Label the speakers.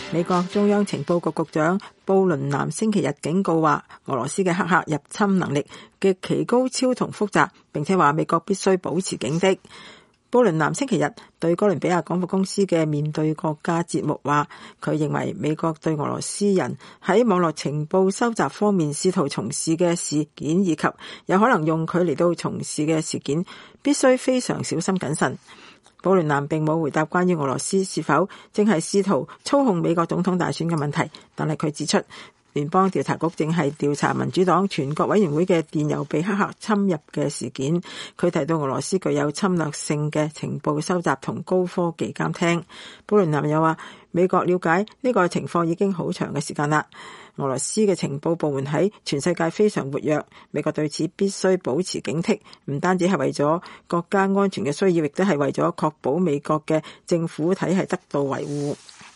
Speaker 1: 美國中央情報局局長布倫南星期日警告話，俄羅斯嘅黑客入侵能力極其高超同複雜，並且話美國必須保持警惕。布倫南星期日對哥倫比亞廣播公司嘅面對國家節目話，佢認為美國對俄羅斯人喺網絡情報收集方面試圖從事嘅事件，以及有可能用佢嚟到從事嘅事件，必須非常小心謹慎。布倫南並冇回答關於俄羅斯是否正係試圖操控美國總統大選嘅問題，但係佢指出，聯邦調查局正係調查民主黨全國委員會嘅電郵被黑客侵入嘅事件。佢提到俄羅斯具有侵略性嘅情報收集同高科技監聽。布倫南又話，美國了解呢個情況已經好長嘅時間啦。俄羅斯嘅情報部門喺全世界非常活躍，美國對此必須保持警惕，唔單止係為咗國家安全嘅需要，亦都係為咗確保美國嘅政府體系得到維護。